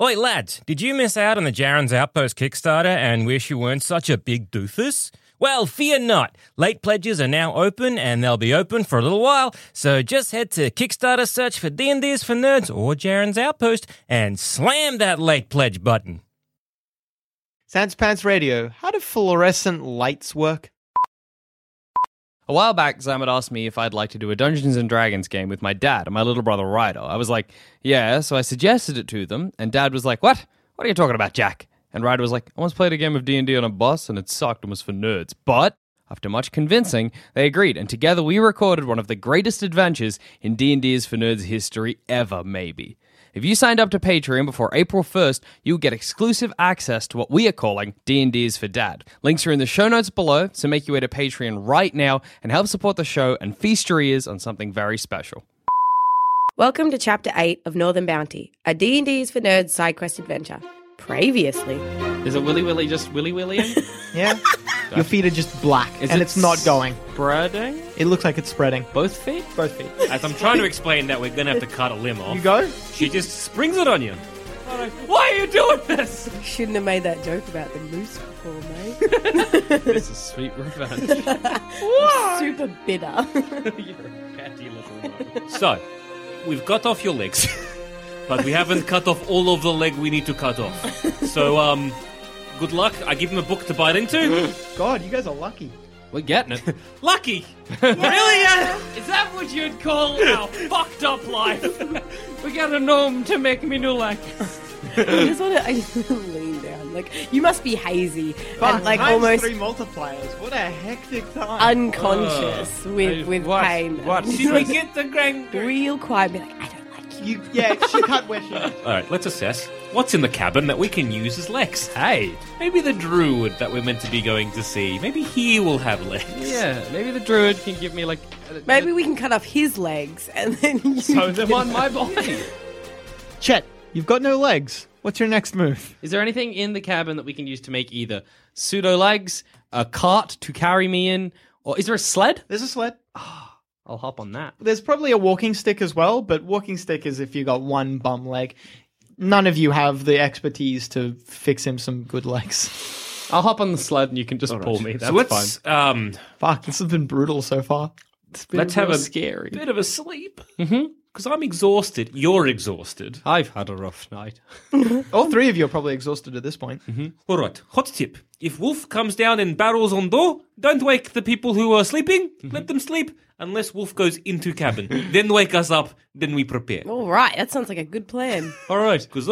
Oi, lads, did you miss out on the Jaren's Outpost Kickstarter and wish you weren't such a big doofus? Well, fear not. Late pledges are now open, and they'll be open for a little while, so just head to Kickstarter, search for D&D's for Nerds or Jaren's Outpost, and slam that late pledge button. Sans Pants Radio, how do fluorescent lights work? A while back, Zamet asked me if I'd like to do a Dungeons & Dragons game with my dad and my little brother Ryder. I was like, yeah, so I suggested it to them, and Dad was like, what? What are you talking about, Jack? And Ryder was like, I once played a game of D&D on a bus, and it sucked and was for nerds. But, after much convincing, they agreed, and together we recorded one of the greatest adventures in D&D is for Nerds history ever, maybe. If you signed up to Patreon before April 1st, you'll get exclusive access to what we are calling D&D is for Dad. Links are in the show notes below, so make your way to Patreon right now and help support the show and feast your ears on something very special. Welcome to Chapter 8 of Northern Bounty, a D&D is for Nerds side quest adventure. Previously. Is it Willy Willy just Willy Willying? Yeah. Your feet are just black, and it's not going. Spreading? It looks like it's spreading. Both feet? Both feet. As I'm trying to explain that we're going to have to cut a limb off, You go? she just springs it on you. Why are you doing this? Shouldn't have made that joke about the moose before, mate. This is sweet revenge. Super bitter. You're a petty little one. So, we've cut off your legs, but we haven't cut off all of the leg we need to cut off. So, good luck. I give him a book to bite into. God, you guys are lucky. We're getting it. Lucky! Really? Is that what you'd call our fucked up life? We got a gnome to make me new legs. I just want to lean down. Like, you must be hazy and like Times almost 3 multipliers. What a hectic time. unconscious with pain. What? Did we get the grand... Real quiet, be like, I don't like you. She cut where she... Alright, let's assess. What's in the cabin that we can use as legs? Hey. Maybe the druid that we're meant to be going to see. Maybe he will have legs. Yeah, maybe the druid can give me like... Maybe we can cut off his legs and then you sew them on my body. Chet, you've got no legs. What's your next move? Is there anything in the cabin that we can use to make either pseudo legs, a cart to carry me in, or is there a sled? There's a sled. I'll hop on that. There's probably a walking stick as well, but walking stick is if you got one bum leg. None of you have the expertise to fix him some good legs. I'll hop on the sled and you can just pull me. That's So let's, fine. Fuck, this has been brutal so far. let's have a scary bit of a sleep. Because I'm exhausted. You're exhausted. I've had a rough night. All three of you are probably exhausted at this point. All right, hot tip. If Wolf comes down and barrels on door, don't wake the people who are sleeping. Let them sleep unless Wolf goes into cabin. Then wake us up, then we prepare. All right, that sounds like a good plan. All right. Because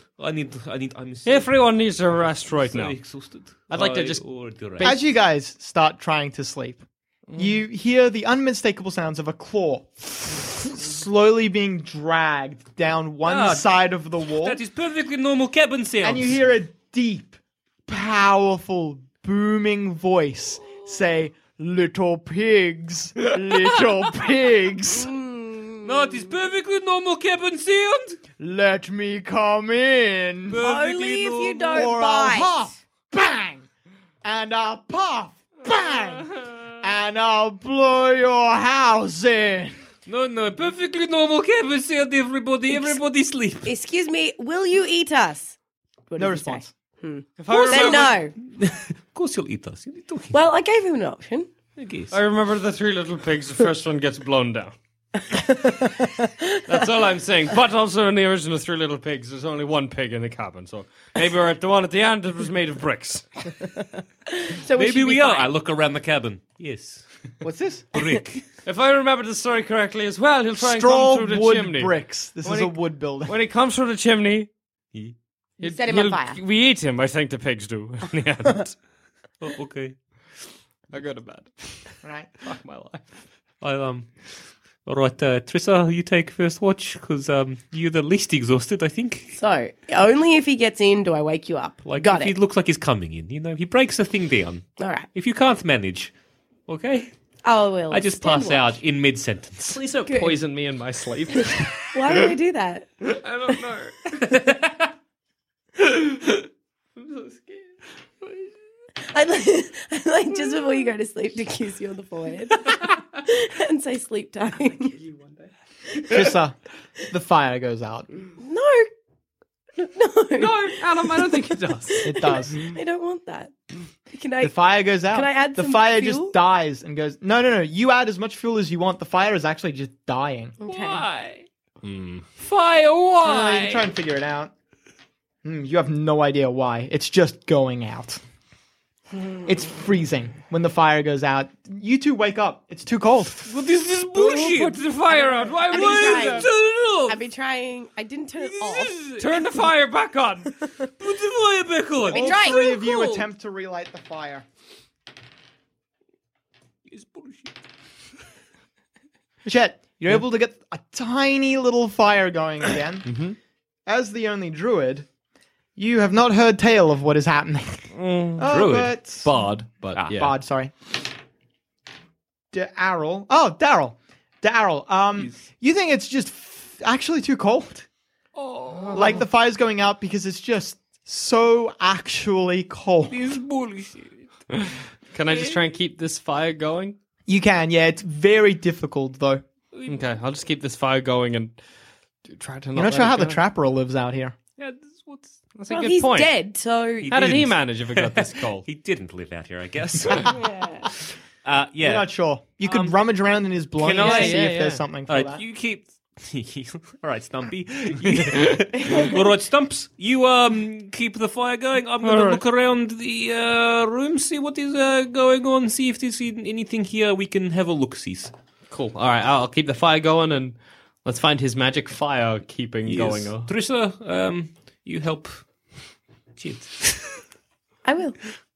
I'm so Everyone needs a rest right now. exhausted. I'd like to just- As you guys start trying to sleep, you hear the unmistakable sounds of a claw slowly being dragged down one side of the wall. That is perfectly normal cabin sounds. And you hear a deep, powerful, booming voice say, "Little pigs, little pigs, No, it is perfectly normal cabin sound. let me come in." Only if you don't Or I'll bite. huff, bang, and I'll puff, bang, and I'll blow your house in. No, perfectly normal cabin sound, everybody. Everybody sleep. Excuse me, will you eat us? What No does he say? response. Then no. Of course you'll eat us. You need to eat. Well, I gave him an option. I guess. I remember the three little pigs. The first one gets blown down. That's all I'm saying. But also in the original Three Little Pigs, there's only one pig in the cabin. So maybe we're at the one at the end that was made of bricks. So Maybe should we be are. fine. I look around the cabin. Yes. What's this? Brick. If I remember the story correctly as well, he'll try and Straw come through the wood chimney. bricks. This When is he- a wood building. When he comes through the chimney, Set him on fire. We eat him, I think the pigs do, in the end. Oh, okay. I go to bed. Right. Fuck my life. All right, Trissa, you take first watch because you're the least exhausted, I think. So, only if he gets in do I wake you up. Like, Got if it. He looks like he's coming in. You know, he breaks the thing down. All right. If you can't manage, okay, I will. I just stand pass watch. out in mid sentence. Please don't Good. poison me in my sleep. Why would I do that? I don't know. I'm so scared. I'd like just before you go to sleep to kiss you on the forehead and say sleep time. Trissa, the fire goes out. No, No, Adam, I don't think it does. It does. I don't want that. Can I? The fire goes out. Can I add the some fire fuel? just dies and goes. No. You add as much fuel as you want. The fire is actually just dying. Okay. Why? Fire, why? You can try and figure it out. You have no idea why. It's just going out. It's freezing when the fire goes out. You two wake up. It's too cold. Well, this is bullshit. Put the fire out. Why would trying. you turn it I've been trying. I didn't turn it off. off? Turn the fire back on. Put the fire back on. been All trying. three of you Cool. attempt to relight the fire. It's bullshit. Chet, you're able to get a tiny little fire going again. As the only druid, you have not heard tale of what is happening. Druid? But... Bard, but yeah. Bard, sorry. Daryl. Oh, Daryl. Daryl. You think it's just actually too cold? Oh. Like the fire's going out because it's just so actually cold. It's bullshit. Can I just try and keep this fire going? You can, yeah. It's very difficult, though. Okay, I'll just keep this fire going and try to not You're not let sure it how the go. trapper lives out here. Yeah, that's a Well, good he's point. dead, so How did he didn't. manage if it got this cold? He didn't live out here, I guess. yeah. Yeah. You're not sure. You could rummage around in his belongings I- to see yeah, if there's yeah. something for All right, that. you keep. All right, Stumpy. All right, Stumps. You keep the fire going. I'm gonna look around the room, see what is going on, see if there's anything here we can have a look. Sees. Cool. All right, I'll keep the fire going and let's find his magic fire keeping going. Trisha, you help. Shit. I will.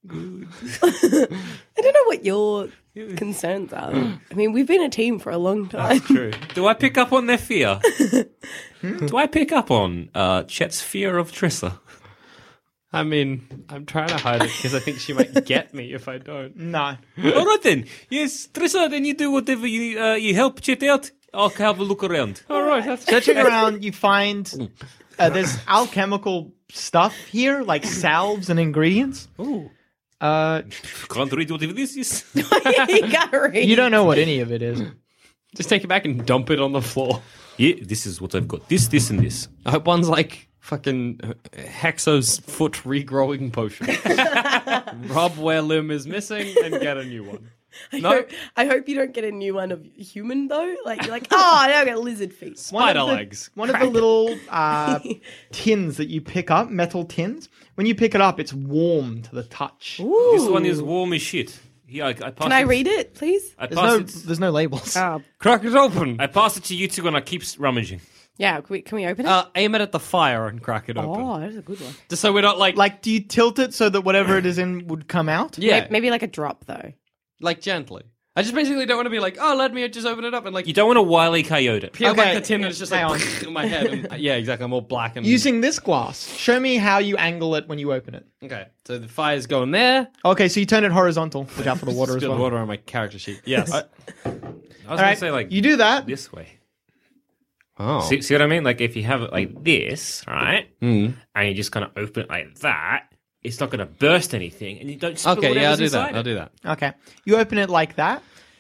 I don't know what your concerns are. I mean, we've been a team for a long time. True. Do I pick up on their fear? Do I pick up on Chet's fear of Trissa? I mean, I'm trying to hide it because I think she might get me if I don't. No. All right then. Yes, Trissa, then you do whatever you help Chet out. I'll have a look around. All right, that's Searching around, you find there's alchemical stuff here, like salves and ingredients. Ooh. Can't read whatever this is. You gotta read. You don't know what any of it is. Just take it back and dump it on the floor. Yeah, this is what I've got. This, and this. I hope one's like fucking Hexo's foot regrowing potion. Rub where limb is missing and get a new one. I hope you don't get a new one of human though. Like you're like, oh, now I got lizard feet. Spider legs. One of the little tins that you pick up, metal tins, when you pick it up, it's warm to the touch. This one is warm as shit. Here, I pass Can I read it, please? I pass There's no labels. Crack it open. I pass it to you two and I keep rummaging. Yeah, can we open it? Aim it at the fire and crack it open. Oh, that's a good one. Just so we're not Like, do you tilt it so that whatever it is in would come out? yeah, Maybe like a drop though. like gently. I just basically don't want to be like, oh, let me just open it up and like You don't want to Wile E. Coyote it. peel Okay, back the tin and it's just hang like in my head. And, yeah, exactly. I'm all black and Using this glass, show me how you angle it when you open it. Okay, so the fire's going there. Okay, so you turn it horizontal. Look out for the water It's as got well. water on my character sheet. Yes. I was All going right, to say, like, you do that. this way. oh. See what I mean? Like, if you have it like this, right? And you just kind of open it like that, it's not going to burst anything, and you don't spill Okay, yeah, I'll whatever's do inside that. it. I'll do that. Okay. You open it like that.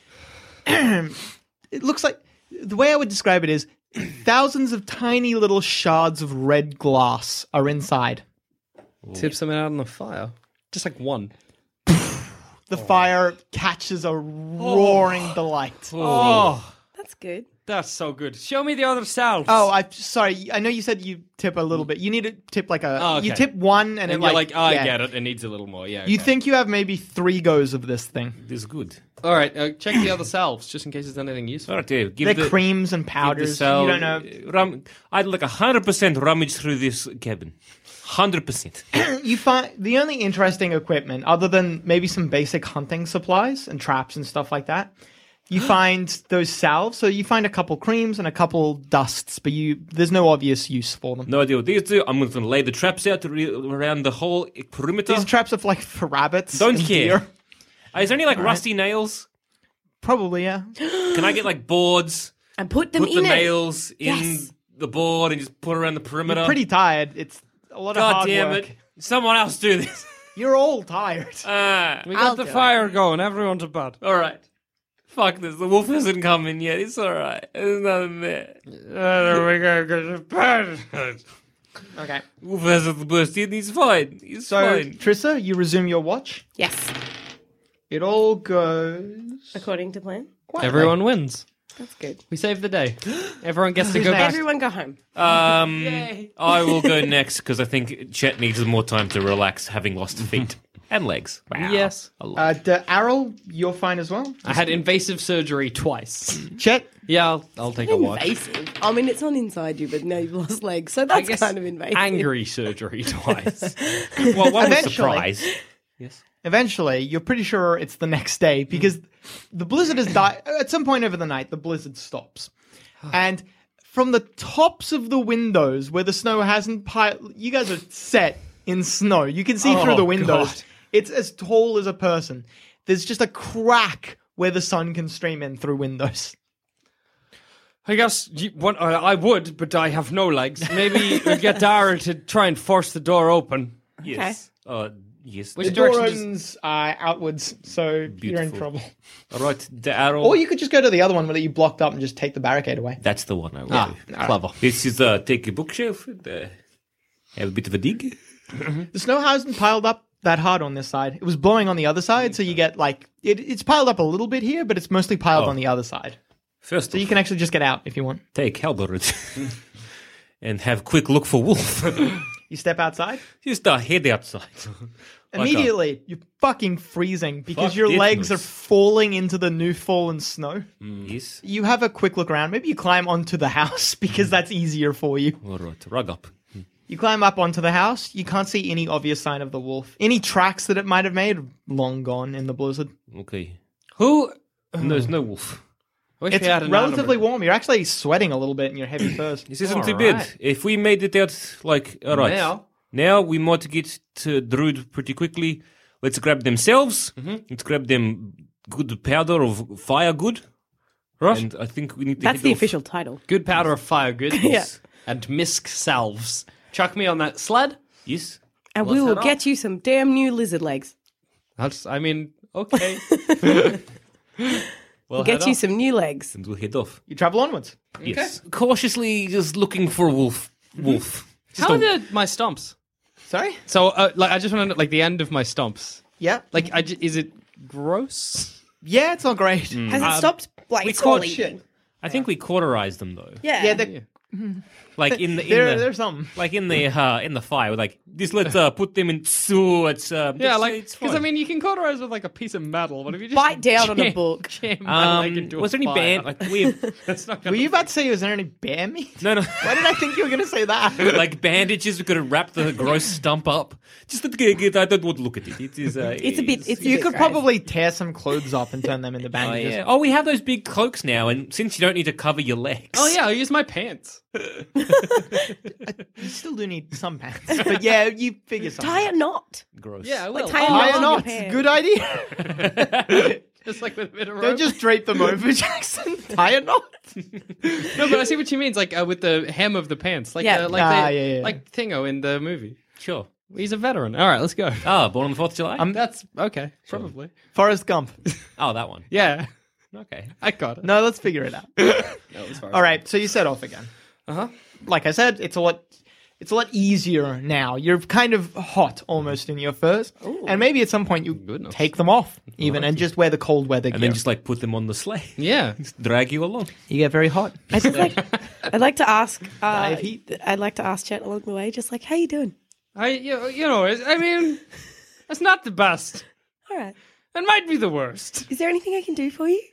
It looks like the way I would describe it is thousands of tiny little shards of red glass are inside. Tip something out on the fire. Just like one. The fire catches a roaring delight. Oh, That's good. that's so good. Show me the other salves. Oh, I'm sorry. I know you said you tip a little bit. You need to tip like a. Oh, okay. You tip one, and, and it you're like, oh, yeah. I get it. It needs a little more. Yeah. You okay. think you have maybe 3 goes of this thing? This is good. All right, check the other salves just in case there's anything useful. All right, Dave. Give They're the creams and give the powders. cell- You don't know. I'd like 100% rummage through this cabin. 100%. You find the only interesting equipment, other than maybe some basic hunting supplies and traps and stuff like that, you find those salves. So you find a couple creams and a couple dusts, but there's no obvious use for them. No idea what these do. I'm going to lay the traps out around the whole perimeter. These traps are like for rabbits. Don't and care. deer. Is there any like rusty nails? Probably, yeah. Can I get like boards? And put them Put the in it. nails in Yes. the board and just put it around the perimeter. You're pretty tired. It's a lot of God hard damn work. it! Someone else do this. You're all tired. We I'll got the do fire going. Everyone's a bud. All right. Fuck this. The wolf hasn't come in yet. It's all right. There's nothing there. Okay. Wolf hasn't burst in. He's fine. He's So, fine. Trissa, you resume your watch. Yes, It all goes according to plan. quietly. Everyone wins. That's good. We saved the day. Everyone gets to Who's go next? back. Everyone go home. I will go next because I think Chet needs more time to relax, having lost feet and legs. Wow. Yes. A lot. Errol, you're fine as well. I had invasive surgery twice. Chet, Yeah, I'll take a watch. Invasive. I mean, it's on inside you, but now you've lost legs, so that's kind of invasive. Angry surgery twice. Well, one was Eventually. surprise. Yes. eventually, you're pretty sure it's the next day because the blizzard has died. At some point over the night, the blizzard stops. And from the tops of the windows where the snow hasn't piled, you guys are set in snow. You can see through the windows. God. It's as tall as a person. There's just a crack where the sun can stream in through windows. I guess I would, but I have no legs. Maybe we get Dara to try and force the door open. Yes. Yes. Which The door direction does- opens outwards, so you're in Beautiful. trouble. All right, the arrow. Or you could just go to the other one that you blocked up and just take the barricade away. That's the one I will do. Clever. This is take a bookshelf and have a bit of a dig. The snow hasn't piled up that hard on this side. It was blowing on the other side, so you get like it's piled up a little bit here, but it's mostly piled on the other side. First, So you can actually just get out if you want. take halberd and have quick look for wolf. You step outside. Just head outside. Immediately, you're fucking freezing because Fuck your legs are goodness. falling into the new fallen snow. Yes. You have a quick look around. Maybe you climb onto the house because that's easier for you. All right, rug up. You climb up onto the house. You can't see any obvious sign of the wolf. Any tracks that it might have made, long gone in the blizzard. Okay. Who? There's no wolf. Wish It's we had an relatively animal. warm. You're actually sweating a little bit in your heavy furs. This isn't All too bad. right. If we made it out, like, all right. Now we might get to Druid pretty quickly. Let's grab themselves. Let's grab them good powder of fire good. Right. And I think we need to That's head the off. official title. Good powder of fire goods. Yeah. And misk salves. Chuck me on that sled. Yes. And Let's we will head get you some damn new lizard legs. Okay. We'll get you some new legs. And we'll head off. You travel onwards. Yes. Cautiously just looking for wolf. Wolf. How are my stumps? Sorry? So, I just want to know, like, the end of my stumps. Yeah. Like, is it gross? Yeah, it's not great. Has it stopped like caught falling? I think we cauterized them though. Yeah. Yeah, they're, Like in the there's some. like in the fire. We're like this. Let's put them in. So it's Yeah, like, it's because fine. I mean, you can cauterize with like a piece of metal. What if you just Bite down on a book. jam my leg into was a there any fire? band like we? That's not Were gonna. you about to say, was there any bear meat? No, no. Why did I think you were going to say that? Like bandages, we could have wrapped the gross stump up. Just to get, I don't want to look at it. It is. It's a bit. It's a You bit could gross. probably tear some clothes up and turn them into Oh, bandages. yeah. Oh, we have those big cloaks now, and since you don't need to cover your legs. Oh yeah, I'll use my pants. You still do need some pants. But yeah, you figure something Tie out. a knot. gross. Yeah, I will. Like tie a Tie knot a on your knot. pants. Good idea. Just like with a bit of rope. Don't just drape them over, Jackson. Tie a knot. No, but I see what you mean. It's like with the hem of the pants, like Yeah. Yeah. like Thingo in the movie. Sure. He's a veteran. All right, let's go. Ah, born on the 4th of July. That's okay. Probably. Forrest Gump. Oh, that one. Yeah, Okay. I got it. No, let's figure it out. All right, so you set off again. Uh-huh. Like I said, it's a lot easier now. You're kind of hot almost in your furs, and maybe at some point you Goodness. take them off even and just wear the cold weather And gear. then just like put them on the sleigh. Yeah. Drag you along. You get very hot. I'd like to ask. Dive heat. I'd like to ask Chet along the way, just like, how you doing? You know, I mean, it's not the best. All right. It might be the worst. Is there anything I can do for you?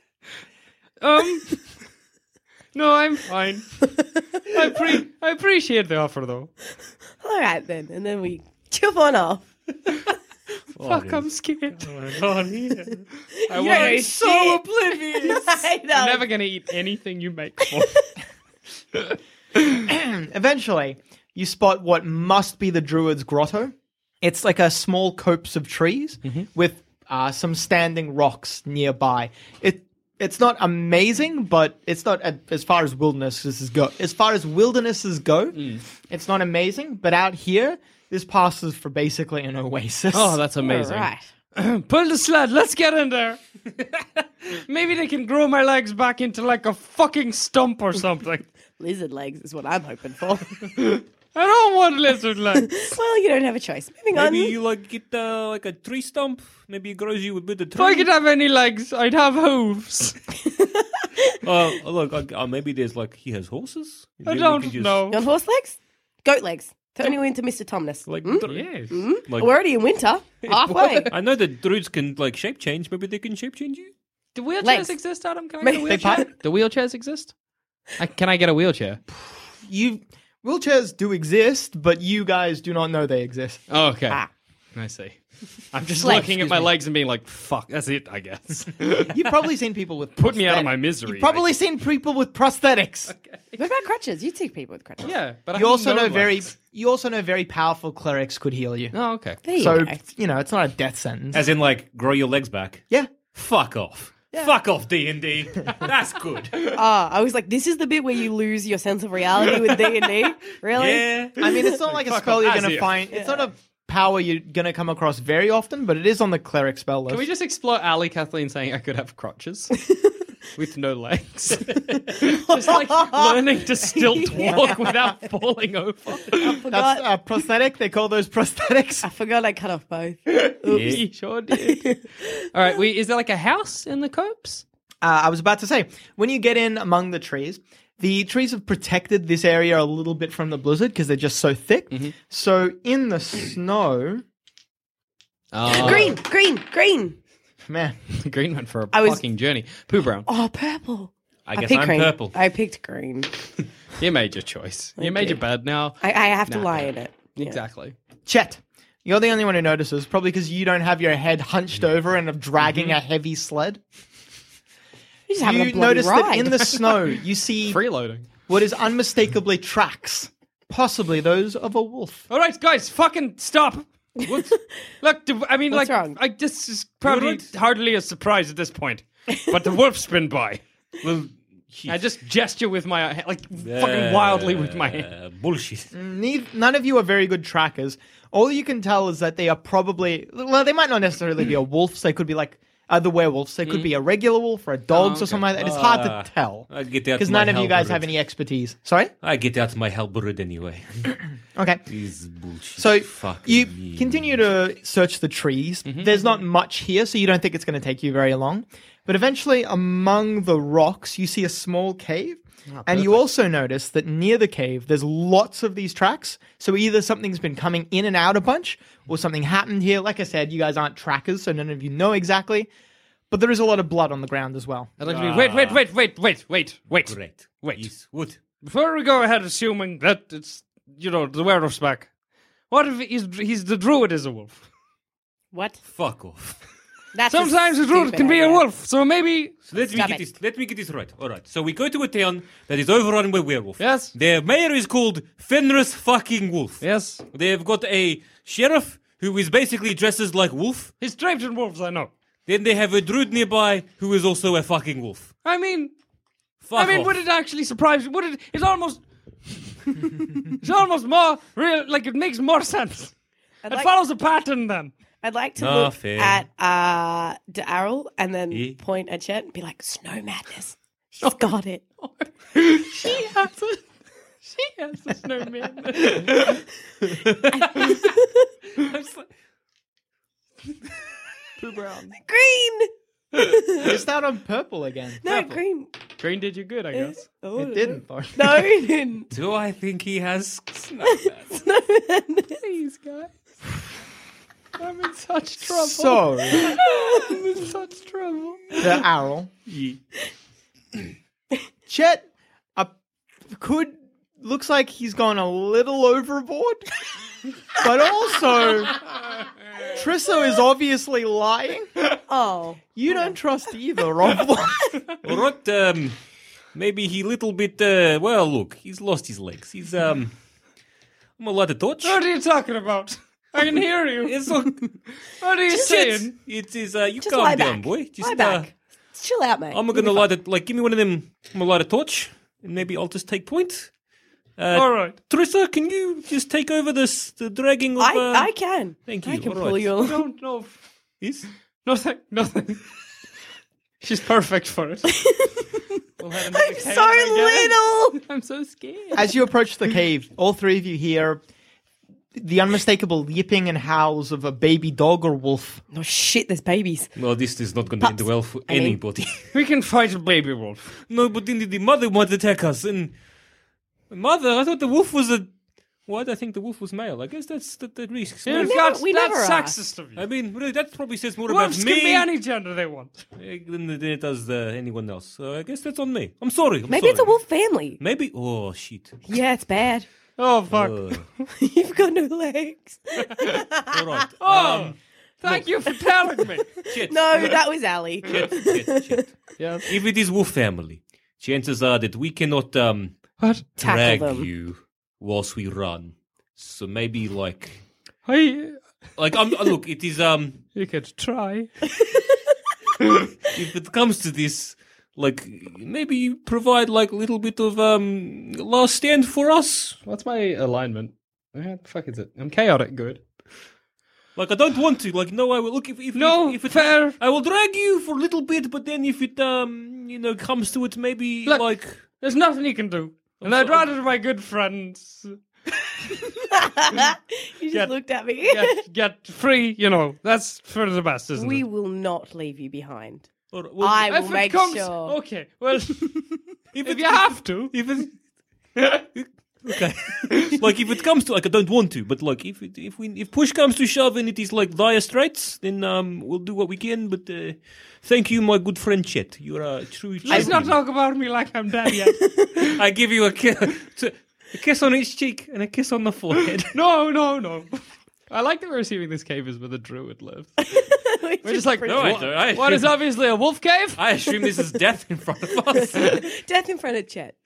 No, I'm fine. I appreciate the offer, though. All right then, and then we jump on off. Fuck, I'm scared. You I'm so oblivious. I know. I'm never gonna eat anything you make for me. Eventually, you spot what must be the Druid's grotto. It's like a small copse of trees with some standing rocks nearby. It's not amazing, but it's not as far as wildernesses go. As far as wildernesses go, it's not amazing. But out here, this passes for basically an oasis. Oh, that's amazing. All right. Pull the sled. Let's get in there. Maybe they can grow my legs back into like a fucking stump or something. Lizard legs is what I'm hoping for. I don't want lizard legs. Well, you don't have a choice. Moving on. Maybe you like get like a tree stump. Maybe it grows you a bit of If I tree. could have any legs, I'd have hooves. Look, maybe there's like he has horses. I Maybe we don't could just- know. You want horse legs? Goat legs. Turn you into Mr. Tomness. Like, Yes. like We're already in winter. Halfway. I know that druids can like shape change. Maybe they can shape change you. Do wheelchairs Legs. exist, Adam? Can I Maybe- get a Beg wheelchair? pardon? Do wheelchairs exist? Can I get a wheelchair? Wheelchairs do exist, but you guys do not know they exist. Oh, okay. Ah. I see. I'm just Legs, looking at my legs and being like, fuck, that's it, I guess. You've probably seen people with Put me out of prosthetic- my misery. You've probably seen people with prosthetics. What about crutches? You see people with crutches. Yeah, but I You have also no know legs. very powerful clerics could heal you. Oh, okay. There you So go. it's not a death sentence. As in, like, grow your legs back. Yeah. Fuck off. Fuck off, D&D. That's good. I was like, this is the bit where you lose your sense of reality with D&D? Really? Yeah. I mean, it's not like a Fuck spell off, you're as going to if. find. It's not a power you're going to come across very often, but it is on the cleric spell list. Can we just explore Ali Kathleen saying I could have crutches? With no legs. Just like learning to stilt walk without falling over. I forgot. That's prosthetic. They call those prosthetics. I forgot I cut off both. You sure did. All right, is there like a house in the copse? I was about to say, when you get in among the trees have protected this area a little bit from the blizzard because they're just so thick. Mm-hmm. So in the snow, Green. man, Green went for a I was- fucking journey. Pooh Brown, Oh, purple. I guess picked I'm green. purple. I picked green. you made your choice. You made your bed now. I have to lie in it. Yeah. Exactly. Chet, you're the only one who notices, probably because you don't have your head hunched over and of dragging a heavy sled. You're just having a You bloody notice ride. that in the snow, you see Freeloading. what is unmistakably tracks, possibly those of a wolf. All right, guys, fucking stop. What? Look, I mean, What's like, wrong? this is probably hardly a surprise at this point. But the wolf's been by. Well, I just gesture with my like fucking wildly with my hand. Bullshit. None of you are very good trackers. All you can tell is that they are probably, well, they might not necessarily be a wolf. They could be like the werewolves. They could be a regular wolf or a dog's or okay. something like that. It's hard to tell I'd get out because my none of you guys halberd. have any expertise. Sorry? I get out my halberd anyway. Okay. These bullshit. So fucking you me. continue to search the trees. There's not much here, so you don't think it's going to take you very long. But eventually, among the rocks, you see a small cave. And you also notice that near the cave, there's lots of these tracks. So either something's been coming in and out a bunch, or something happened here. Like I said, you guys aren't trackers, so none of you know exactly. But there is a lot of blood on the ground as well. I'd like to be, wait. Great. Wait. Yes, what? Before we go ahead assuming that it's, the werewolf's back, what if he's the druid is a wolf? What? Fuck off. That's Sometimes a druid can be a wolf, so maybe... So let Stop me it. get this right. All right. So we go to a town that is overrun by werewolf. Yes. Their mayor is called Fenris fucking Wolf. Yes. They've got a sheriff who is basically dresses like wolf. He's draped in wolves, I know. Then they have a druid nearby who is also a fucking wolf. I mean, Fuck off. would it actually surprise you? Would it? It's almost... it's almost more real, like it makes more sense. It follows a pattern then. I'd like to No, look fair. at Darryl and then Yeah. point at Chet and be like, snow madness. She's got it. She has it. She has the snowman. Pooh Brown. Green! It's out on purple again. No, green. Green did you good, I guess. Oh, It didn't, though. No, it didn't. Do I think he has Please, guys. I'm in such trouble. So, I'm in such trouble. the owl. Chet looks like he's gone a little overboard, but also Trisso is obviously lying. Oh. You don't trust either of them. All right, maybe he little bit, well, look, he's lost his legs. He's, I'm a light a torch. What are you talking about? I can hear you. It's look, What are you saying? it is, you Just calm lie down, back. boy. Just, Lie back. Chill out, mate. I'm gonna light it, like, give me one of them, I'm gonna light a torch, and maybe I'll just take point. All right. Trissa, can you just take over the dragging of, I can. Thank I you, can all pull right. you I along. don't know. Yes? Nothing. She's perfect for it. I'm so little. I'm so scared. As you approach the cave, all three of you hear the unmistakable yipping and howls of a baby dog or wolf. Oh shit, there's babies. Well, this is not going to end well for I mean- anybody. We can fight a baby wolf. No, but then the mother might attack us. And mother, I thought the wolf was a... What? I think the wolf was male. I guess that's the risk. we never are. sexist of you. I mean, really, that probably says more Wolves about me can be any gender they want. than it does anyone else. So I guess that's on me. I'm sorry. Maybe it's a wolf family. Maybe. Oh shit. Yeah, it's bad. Oh, fuck. You've got no legs. All right. Oh, thank you for telling me. Shit. No, that was Ali. Shit. Yeah. If it is wolf family, chances are that we cannot What? drag Tackle them. you whilst we run. So maybe like Hey, look, it is you could try. if it comes to this, like maybe you provide like a little bit of last stand for us. What's my alignment? What the fuck is it? I'm chaotic good. Like I don't want to. Like no, I will look if if it, fair. I will drag you for a little bit, but then if it comes to it, maybe Look. like There's nothing you can do. And I'd rather my good friends You just Get- looked at me. get free, that's for the best, isn't We it? will not leave you behind. or, well, I will If it make comes, sure. Okay, well, if if you have to. if it, okay, like if it comes to like I don't want to, but like if push comes to shove and it is like dire straits, then we'll do what we can. But thank you, my good friend Chet. You're a true. Let's not champion. talk about me like I'm dead yet. I give you a kiss on each cheek and a kiss on the forehead. No. I like that we're assuming this cave is where the druid lives. We're just like, No, I what- don't. I what is assume- obviously a wolf cave? I assume this is death in front of us. Death in front of Chet.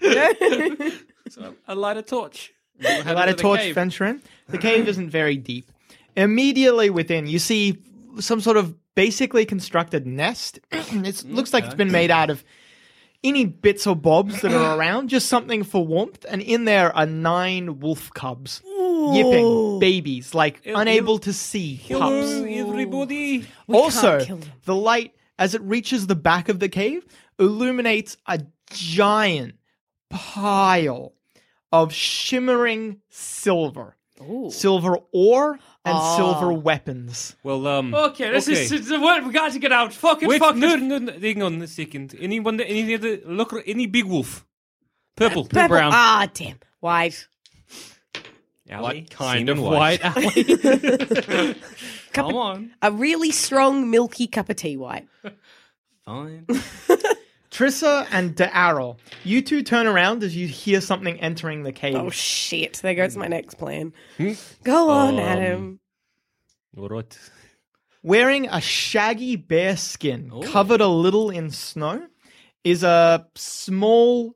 So I light a torch. Light a torch, venture in. The cave isn't very deep. Immediately within, you see some sort of basically constructed nest. It looks like it's been made out of any bits or bobs that are around, just something for warmth. And in there are 9 wolf cubs, yipping babies, like unable to see pups. Hello, everybody. Also, kill them. the light, as it reaches the back of the cave, illuminates a giant pile of shimmering silver. Silver ore and silver weapons. Well, Okay, this is what we got to get out. Wait, Fuck no, it. hang on a second. Any other look? Any big wolf? Purple. Purple. brown. Ah, damn. White. Alley, What kind semen of white alley? Cup Come of- on. A really strong, milky cup of tea white. Fine. Trissa and D'Arrel, you two turn around as you hear something entering the cave. Oh, shit. There goes my next plan. Go on, Adam. All right. Wearing a shaggy bear skin covered a little in snow is a small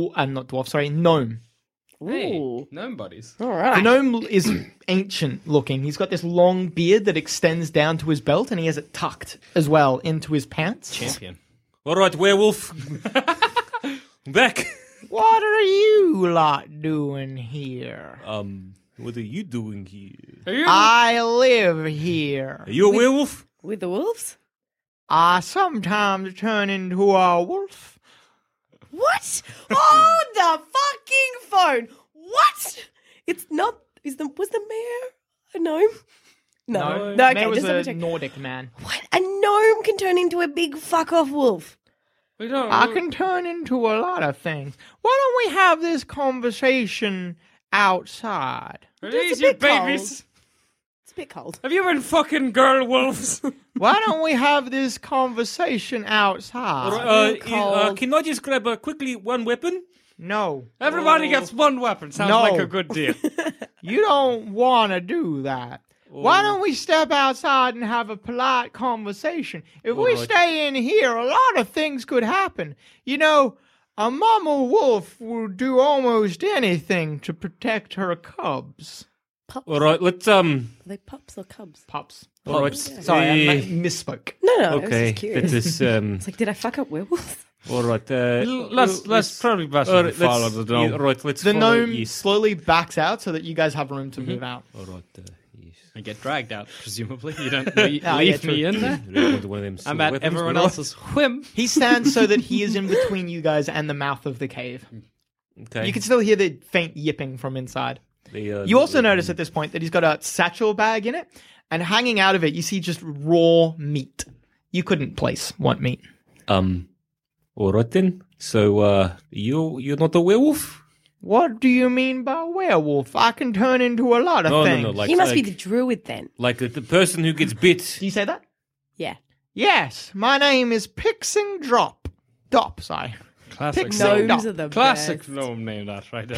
gnome. Hey, Ooh. gnome buddies. All The right. gnome is ancient looking. He's got this long beard that extends down to his belt, and he has it tucked as well into his pants. Champion. All right, werewolf. Back. What are you lot doing here? What are you doing here? Are you? I live here. Are you a werewolf? With the wolves? I sometimes turn into a wolf. What? Oh, the fucking phone. What? It's not. Was the mayor a gnome? No. Mayor Okay, was just a double check. Nordic man. What? A gnome can turn into a big fuck off wolf. We don't. I can turn into a lot of things. Why don't we have this conversation outside? Release It's a your bit cold. babies. It's a bit cold. Have you been fucking girl wolves? Why don't we have this conversation outside? cold. Can I just grab quickly one weapon? No, Everybody gets one weapon. Sounds No. like a good deal. you don't want to do that. Why don't we step outside and have a polite conversation? If we Alright. stay in here, a lot of things could happen. You know, a mama wolf will do almost anything to protect her cubs. Pups. All right, let's Are they pups or cubs? Pups. All right. Sorry, I misspoke. No, I was Okay. just curious. That is It's like, did I fuck up werewolves? all right. Let's probably best all right, follow let's- the gnome. yeah, right, let's The follow gnome yes. slowly backs out so that you guys have room to move out. All right. Yeah. I get dragged out, presumably. You don't yeah, leave true. me in there. One of them I'm at weapons, everyone but- else's whim. He stands so that he is in between you guys and the mouth of the cave. Okay. You can still hear the faint yipping from inside. The, You also notice at this point that he's got a satchel bag in it, and hanging out of it, you see just raw meat. You couldn't place what meat. All right then. So, you're not a werewolf? What do you mean by werewolf? I can turn into a lot of things. No. Like, He must be like, the druid then. like the person who gets bit. Do you say that? Yeah. Yes, my name is Pixing Drop. Dop, sorry. Classic Pixing Gnomes Dop. are the Classic best. gnome name, that right there.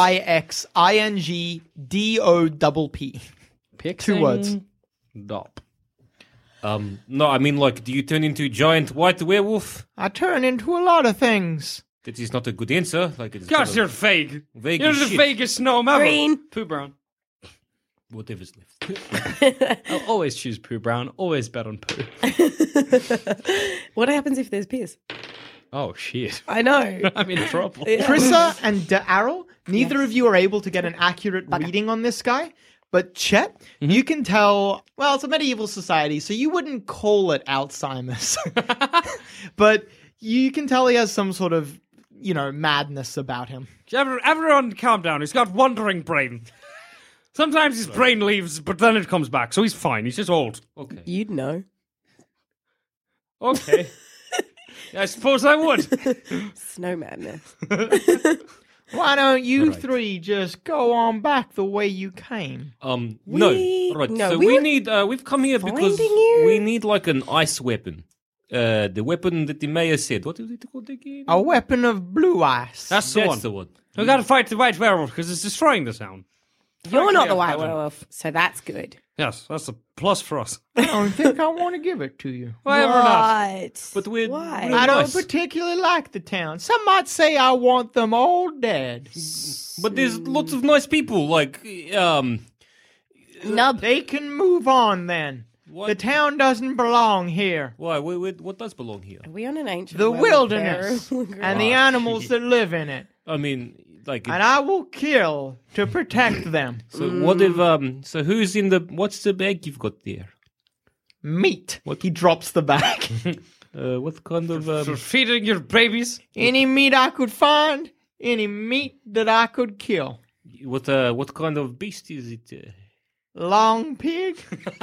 Pixingdop. Pixing 2 words. Dop. No, I mean, like, do you turn into a giant white werewolf? I turn into a lot of things. That is not a good answer. Like, it's Gosh, kind you're of vague. vague You're as the shit. vaguest gnome ever. Green. Pooh Brown. Whatever's left. I'll always choose Pooh Brown. Always bet on Pooh. What happens if there's piss? Oh, shit. I know. I'm in trouble. Trissa and Darrell, neither of you are able to get an accurate reading on this guy. But Chet, you can tell, well, it's a medieval society, so you wouldn't call it Alzheimer's. But you can tell he has some sort of, madness about him. Everyone calm down. He's got wandering brain. Sometimes his brain leaves, but then it comes back. So he's fine. He's just old. Okay. You'd know. Okay. I suppose I would. Snow madness. Why don't you Right. three just go on back the way you came? No. We- Right. no, so we we were need, we've come here because finding you? we need, like, an ice weapon. The weapon that the mayor said. What is it called again? A weapon of blue ice. That's the That's one. the one. We gotta fight the white werewolf because it's destroying the town. You're not the white Captain. werewolf, so that's good. Yes, that's a plus for us. I don't think I want to give it to you. Why ever not? What? But we're- Why? we're- I don't Nice. particularly like the town. Some might say I want them all dead. But there's lots of nice people, like, Nub. They can move on then. What? The town doesn't belong here. Why? What does belong here? Are we on an ancient The werewolf wilderness burial and the ground? animals that live in it. I mean, like, And I will kill to protect them. so what if, so who's in the, what's the bag you've got there? Meat. He drops the bag. What kind of, For feeding your babies? Any meat I could find, any meat that I could kill. what kind of beast is it? Long pig?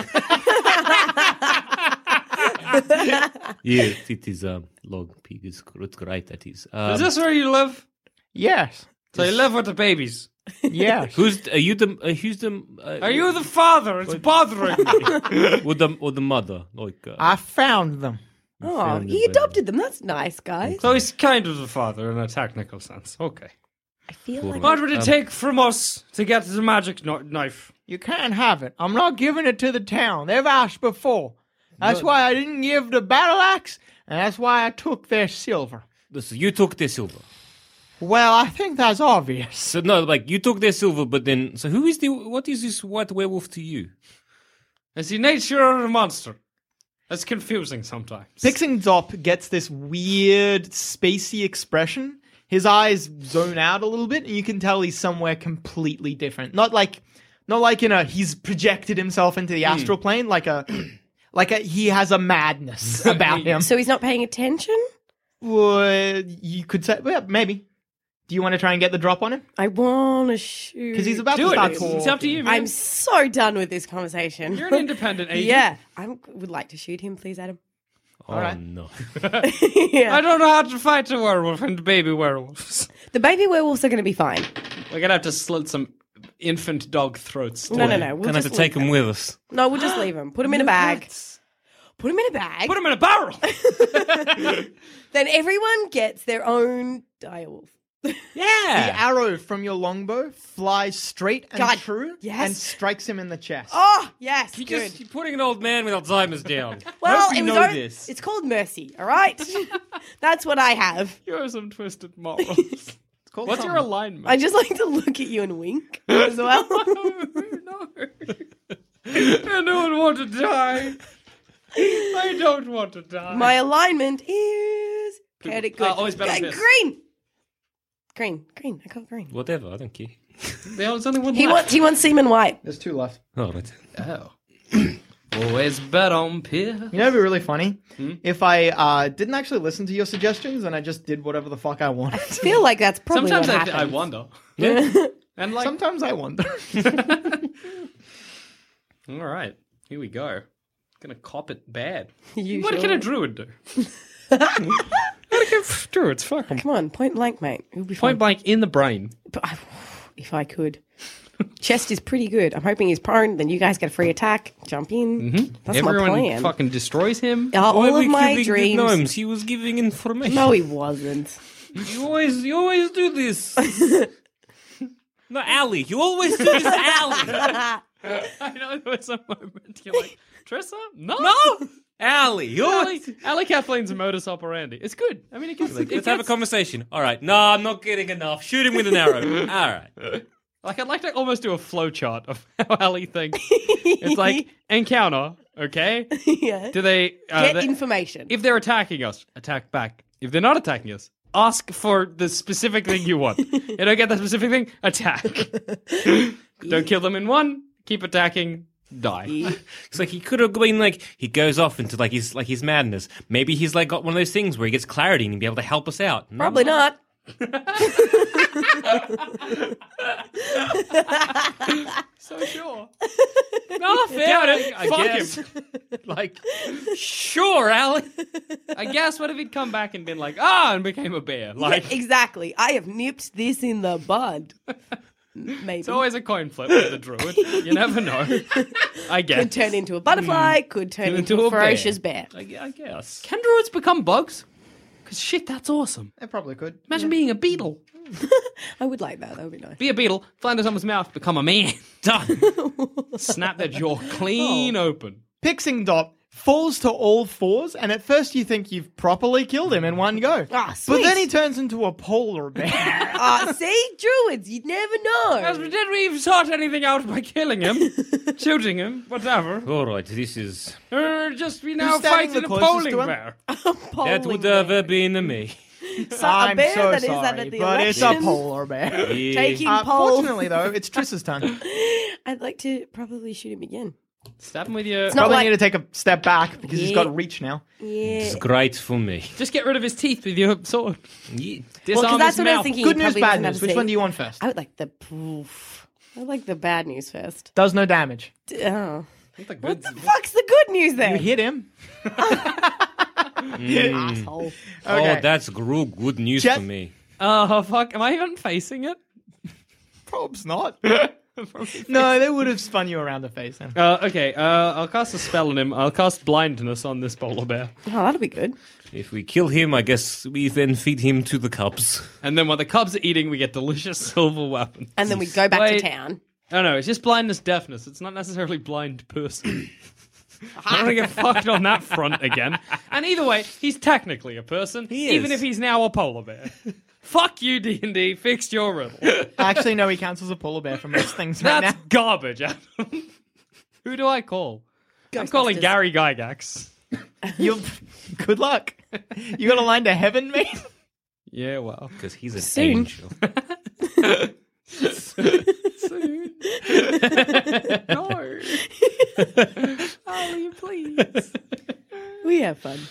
Yeah, it is, long pig. It's great, that is. Is this where you live? Yes. So you live with the babies. Yes. Are you the Are you the father? It's bothering me. or the mother? Like, I found them. Oh, found he the- adopted them. That's nice, guys. So he's kind of the father in a technical sense. Okay. I feel Cool. like What would it take from us to get the magic knife? You can't have it. I'm not giving it to the town. They've asked before. That's why I didn't give the battle axe, and that's why I took their silver. so you took their silver. Well, I think that's obvious. So no, like you took their silver, but then so what is this white werewolf to you? Is he nature or a monster? That's confusing sometimes. Pixing Dop gets this weird, spacey expression. His eyes zone out a little bit, and you can tell he's somewhere completely different. Not like he's projected himself into the astral plane, like he has a madness about him. so. He's not paying attention. Well, you could say, well, maybe. Do you want to try and get the drop on him? I want to shoot. Because he's about Do to it. start It's, talking. it's up to you, man. I'm so done with this conversation. You're an independent agent. Yeah, I would like to shoot him, please, Adam. Oh right. no. Yeah. I don't know how to fight a werewolf and baby werewolves. The baby werewolves are going to be fine. We're gonna have to slit some infant dog throats. No. We'll Gonna have just to take leave him with us. No, we'll just leave him. Put him in a bag. Put him in a bag. Put him in a barrel. Then everyone gets their own direwolf. The Yeah. arrow from your longbow flies straight and God, true yes. and strikes him in the chest. Oh, yes, You're good. just putting an old man with Alzheimer's down. Well, Hope you it was know only- this. it's called mercy, all right? That's what I have. You have some twisted morals. It's called What's your something. alignment? I just like to look at you and wink as well. No. I don't want to die. I don't want to die. My alignment is chaotic good. always better Green. than this. Green. I call it green. Whatever, I don't care. There's only one He wants semen white. There's 2 left. All right. Oh. Always bet on Pierre. You know, it'd be really funny if I didn't actually listen to your suggestions and I just did whatever the fuck I wanted. I feel like that's probably Sometimes what I happens. wonder. Yeah. And like, Sometimes I wonder. all right, here we go. Gonna cop it bad. You What sure? can a druid do? Druids, fuck 'em. Come on, point blank, mate. It'll be Point fine. blank in the brain. But if I could. Chest is pretty good. I'm hoping he's prone. Then you guys get a free attack. Jump in. That's Everyone my plan. fucking destroys him. All of my dreams. Gnomes? He was giving information. No, he wasn't. You always do this. No, Ali. You always do this, Ali. I know there was a moment you're like, Tressa? No! Ali. You always... Ali Kathleen's modus operandi. It's good. I mean, it gets... Let's have a conversation. All right. No, I'm not getting enough. Shoot him with an arrow. All right. Like, I'd like to almost do a flowchart of how Ali thinks. It's like, encounter, okay? Yeah. Do they... Get they- information. If they're attacking us, attack back. If they're not attacking us, ask for the specific thing you want. You don't get the specific thing, attack. Don't kill them in one, keep attacking, die. It's like he could have been like he goes off into like his madness. Maybe he's like got one of those things where he gets clarity and he'll be able to help us out. Probably not. So sure. No, fair. I Fuck guess. him. Like, sure, Ali. I guess what if he'd come back and been like, and became a bear? Like, Exactly. I have nipped this in the bud. Maybe. it's always a coin flip with the druid. You never know. I guess. Could turn into a butterfly, could turn into Into a a bear. ferocious bear. I guess. Can druids become bugs? Because shit, that's awesome. It probably could. Imagine being a beetle. I would like that. That would be nice. Be a beetle, fly into someone's mouth, become a man. Done. Snap their jaw clean open. Pixingdop falls to all fours, and at first you think you've properly killed him in one go. Ah, But sweet. then he turns into a polar bear. See? Druids, you'd never know. Did we sort anything out by killing him? Shooting him? Whatever. All right. This is Just we now standing fight the a closest polling to him? bear. that would have been me. I'm bear so that is sorry, at the but it's a election. polar bear. Yeah. Taking polls. Fortunately, though, it's Triss's turn. I'd like to probably shoot him again. Stab him with your... not Probably like- need to take a step back because he's Yeah. got reach now. It's Yeah. great for me. Just get rid of his teeth with your sword. Yeah. Well, Disarm because that's his what I was mouth. thinking. Good he news, probably bad doesn't have news. to Which say- one do you want first? I would like the proof. I would like the bad news first. Does no damage. Oh. What the What good... the fuck's the good news You then? hit him. Asshole. Okay. Oh, that's good news Jet- for me. Oh, fuck. Am I even facing it? Probs not. No, they would have spun you around the face then. Okay, I'll cast a spell on him. I'll cast blindness on this polar bear. Oh, that'll be good. If we kill him, I guess we then feed him to the cubs. And then while the cubs are eating, we get delicious silver weapons. And then we go back Wait. to town. Oh no, it's just blindness, deafness. It's not necessarily blind person. I don't want to get fucked on that front again. And either way, he's technically a person, He even is. if he's now a polar bear. Fuck you, D&D. Fixed your riddle. Actually, no, he counts as a polar bear for most things right That's now. garbage, Adam. Who do I call? I'm calling Ghostbusters. Gary Gygax. Good luck. You got a line to heaven, mate? Yeah, well. Because he's an Soon. angel. No. Ollie, please. We have fun.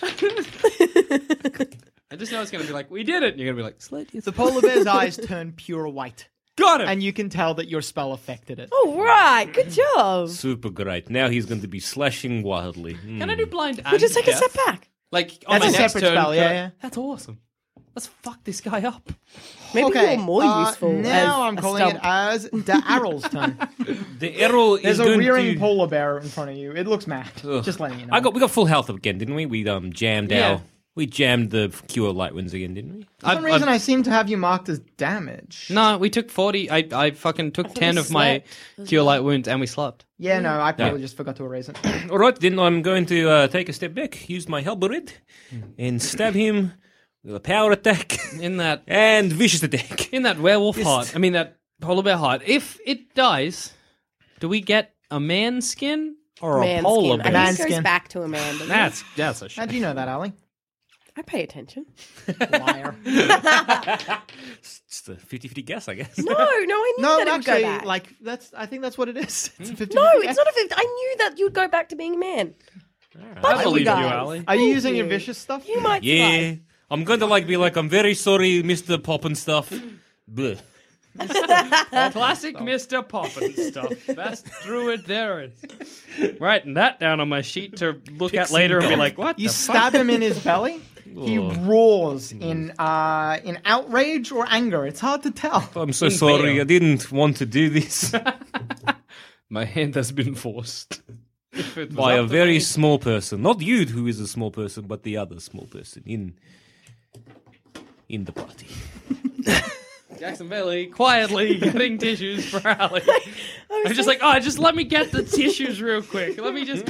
I just know it's going to be like, we did it. And you're going to be like, slit your The polar bear's eyes turn pure white, Got him. and you can tell that your spell affected it. All right. Good job. Super great. Now he's going to be slashing wildly. Can I do blind and We just take a deaf? step back. Like, on That's my a next separate turn, spell, could yeah, I- yeah. That's awesome. Let's fuck this guy up. Maybe Okay, you're more useful now as I'm a calling stump. it as Daryl's turn. The arrow is There's a going rearing to... polar bear in front of you. It looks mad. Ugh. Just letting you know. We got full health again, didn't we? We jammed Yeah. our... We jammed the cure light winds again, didn't we? For some reason, I seem to have you marked as damage. No, we took 40. I fucking took 10 we of my slept. cure light wounds and we slept. Yeah, no, I probably just forgot to erase it. All right, then I'm going to take a step back, use my halberd, and stab him with a power attack In that and vicious attack. werewolf heart. I mean, that polar bear heart. If it dies, do we get a man skin or Man a polar skin. bear? I Man think it goes skin. back to a man. doesn't it? That's a How shame. do you know that, Ali? I pay attention. Liar. Just a 50-50 guess, I guess. No, I knew No, that it would go actually, back. like I think that's what it is. It's a 50 No, it's not a 50. I knew that you'd go back to being a man. I believe you, guys. Ali. Are you Thank using your you. vicious stuff? You might Yeah. survive. I'm going to be like, I'm very sorry, Mr. Pop and stuff. Bleh. Classic Mr. Poppin stuff. Best druid there is. Writing that down on my sheet to look at later and be like, what You the stab him in his belly. He roars in outrage or anger. It's hard to tell. I'm so sorry. I didn't want to do this My hand has been forced. by a very small person. Not you, who is a small person, but the other small person in the party. Jackson Bailey quietly getting tissues for Ali. I'm just like, just let me get the tissues real quick. Let me just.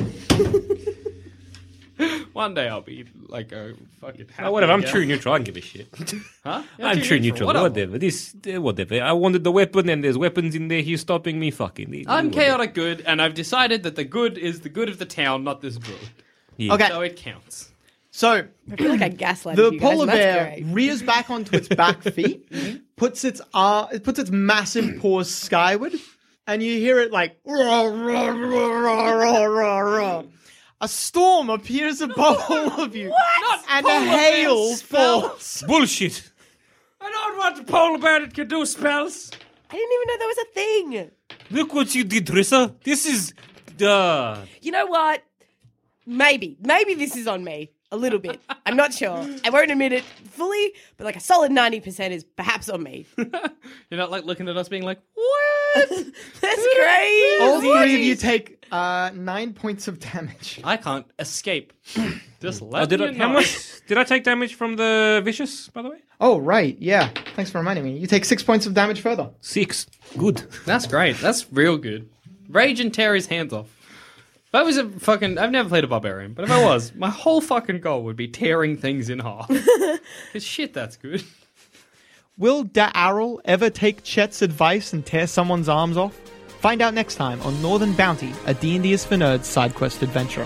One day I'll be like a fucking. Oh, whatever. I'm true neutral. I don't give a shit. Huh? I'm true neutral. Whatever. Whatever. I wanted the weapon, and there's weapons in there. He's stopping me. Fucking. I'm chaotic good, and I've decided that the good is the good of the town, not this druid. Yeah. Okay, So it counts. so I feel like I gaslighted the you guys, polar and that's bear great. rears back onto its back feet, puts its massive paws skyward, and you hear it like roar, roar, roar, roar, roar, roar, roar. A storm appears above all of you, and a hail falls. Bullshit. I don't want a polar bear that can do spells. I didn't even know that was a thing. Look what you did, Rissa. This is. You know what? Maybe this is on me. A little bit. I'm not sure. I won't admit it fully, but like a solid 90% is perhaps on me. You're not like looking at us being like, what? That's crazy. All three of you take 9 points of damage. I can't escape. Just let Did me I, know. how much did I take damage from the vicious? By the way, Oh, right, yeah. Thanks for reminding me. You take 6 points of damage further. 6. Good. That's great. That's real good. Rage and tear his hands off. If I was I've never played a barbarian, but if I was, my whole fucking goal would be tearing things in half. Because shit, that's good. Will Da'Arel ever take Chet's advice and tear someone's arms off? Find out next time on Northern Bounty, a D&D is for Nerds side quest adventure.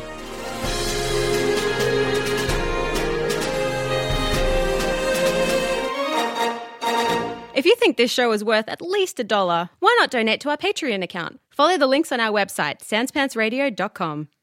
If you think this show is worth at least $1, why not donate to our Patreon account? Follow the links on our website, sanspantsradio.com.